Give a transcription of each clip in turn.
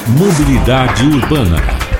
Mobilidade urbana.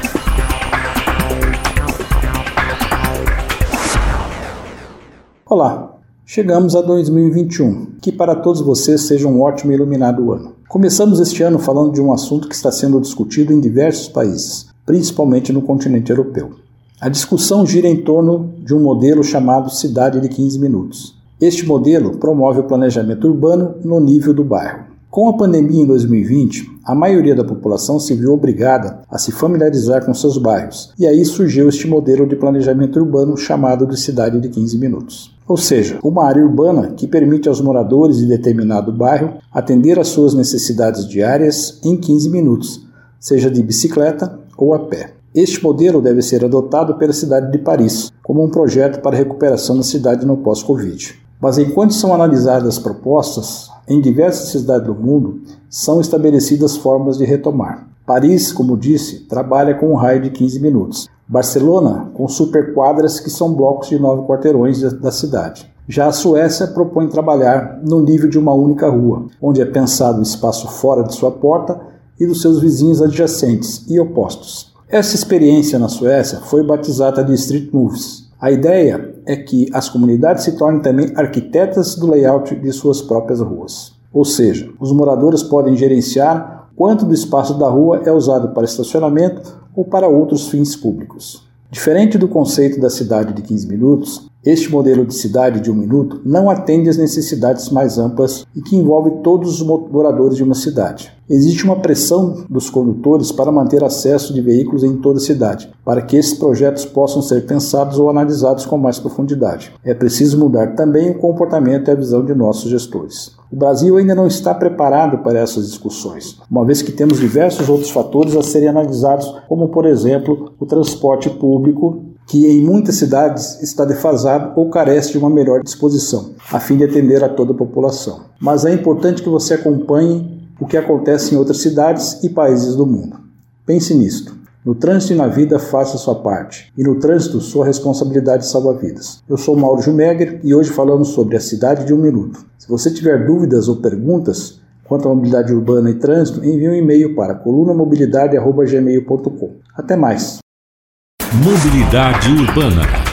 Olá, chegamos a 2021, que para todos vocês seja um ótimo e iluminado ano. Começamos este ano falando de um assunto que está sendo discutido em diversos países, principalmente no continente europeu. A discussão gira em torno de um modelo chamado Cidade de 15 Minutos. Este modelo promove o planejamento urbano no nível do bairro. Com a pandemia em 2020, a maioria da população se viu obrigada a se familiarizar com seus bairros, e aí surgiu este modelo de planejamento urbano chamado de Cidade de 15 Minutos. Ou seja, uma área urbana que permite aos moradores de determinado bairro atender às suas necessidades diárias em 15 minutos, seja de bicicleta ou a pé. Este modelo deve ser adotado pela cidade de Paris, como um projeto para a recuperação da cidade no pós-Covid. Mas enquanto são analisadas as propostas, em diversas cidades do mundo são estabelecidas formas de retomar. Paris, como disse, trabalha com um raio de 15 minutos. Barcelona, com superquadras que são blocos de 9 quarteirões da cidade. Já a Suécia propõe trabalhar no nível de uma única rua, onde é pensado o espaço fora de sua porta e dos seus vizinhos adjacentes e opostos. Essa experiência na Suécia foi batizada de Street Moves. A ideia é que as comunidades se tornem também arquitetas do layout de suas próprias ruas. Ou seja, os moradores podem gerenciar quanto do espaço da rua é usado para estacionamento ou para outros fins públicos. Diferente do conceito da cidade de 15 minutos, este modelo de cidade de 1 minuto não atende às necessidades mais amplas e que envolve todos os moradores de uma cidade. Existe uma pressão dos condutores para manter acesso de veículos em toda a cidade, para que esses projetos possam ser pensados ou analisados com mais profundidade. É preciso mudar também o comportamento e a visão de nossos gestores. O Brasil ainda não está preparado para essas discussões, uma vez que temos diversos outros fatores a serem analisados, como, por exemplo, o transporte público, que em muitas cidades está defasado ou carece de uma melhor disposição, a fim de atender a toda a população. Mas é importante que você acompanhe o que acontece em outras cidades e países do mundo. Pense nisto. No trânsito e na vida, faça a sua parte. E no trânsito, sua responsabilidade salva vidas. Eu sou Mauro Schumacher e hoje falamos sobre a cidade de 1 minuto. Se você tiver dúvidas ou perguntas quanto à mobilidade urbana e trânsito, envie um e-mail para colunamobilidade@gmail.com. Até mais! Mobilidade urbana.